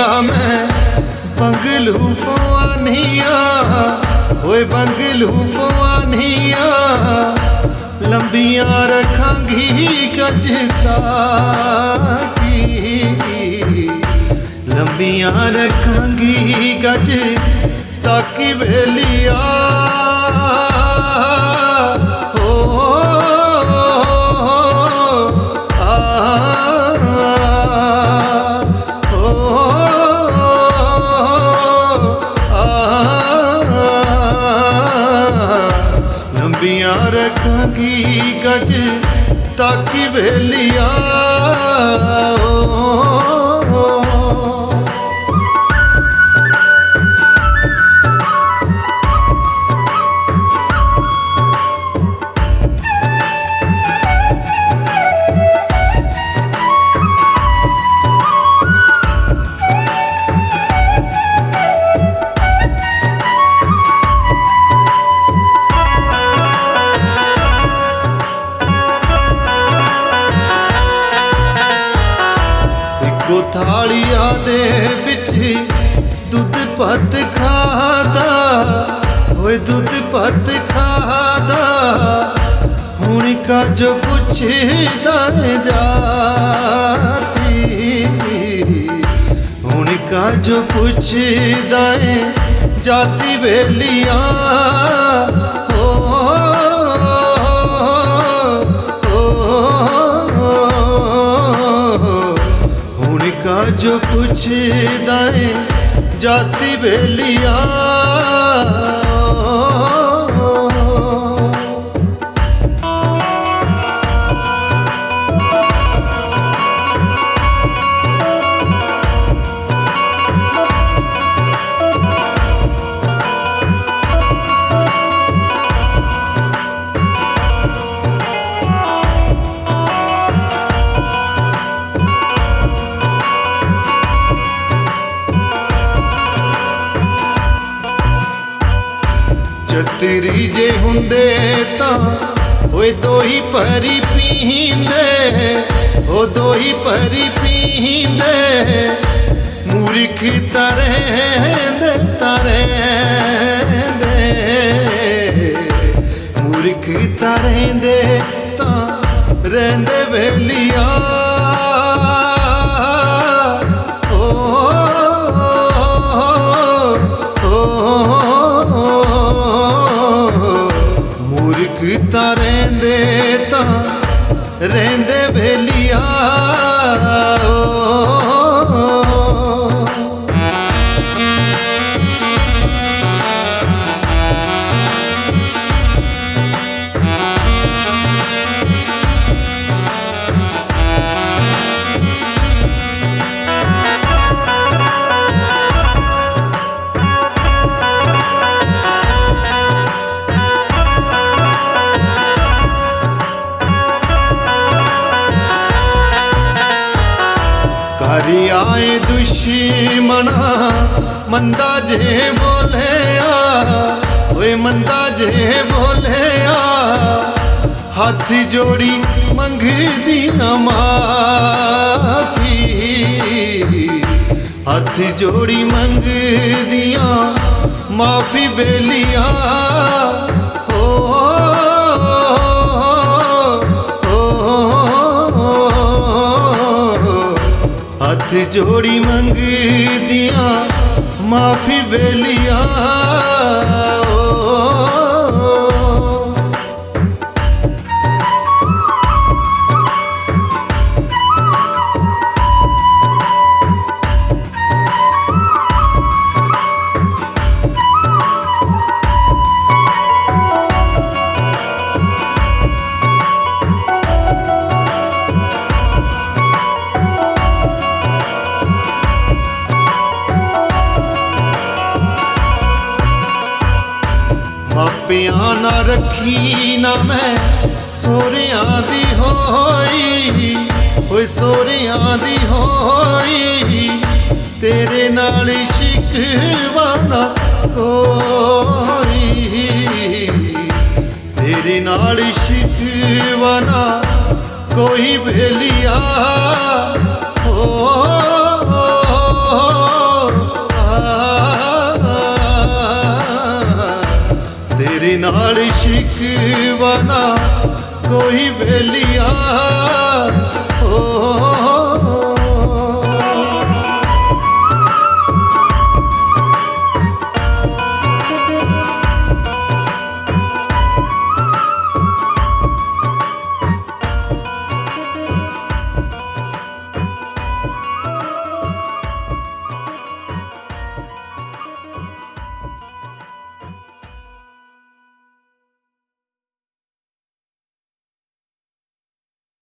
मैं बंगलू पवानिया, ओए बंगलू पवानिया, लंबियां रखांगी गजता की, लंबियां रखांगी गज ताकि वेलिया हो लंबियां रखांगी गज ताकि वेलिया थालिया दे बिच दुध पत खादा, होए दुध पत खादा, हुण का जो पुछदा जाती, हुण का जो पुछदा जाती वेलिया का जो पुछदा जाती वेलिया छतरी जे हुंदे तां ओए दो ही परी पींदे, ओ दो ही परी पींदे, मूर्ख तरेंदे तरेंदे, मूर्ख तरेंदे तां रेंदे वेलिया रेंदे तां रेंदे वेलिया हरि आए दुश्मना मंदा जे बोलिया, ओए मंदा जे बोलिया, हाथ जोड़ी मंगदी माफी, हाथ जोड़ी मंगदिया माफी वेलिया हाथ जोड़ी मंगदिया माफी वेलिया मापिया ना रखी ना मैं सोरियां दी होई, ओए सोरियां दी होई, तेरे नाल शिकवा ना कोई, तेरे नाल शिकवा ना कोई वेलिया हो नाल शिकवा ना कोई बेलिया हो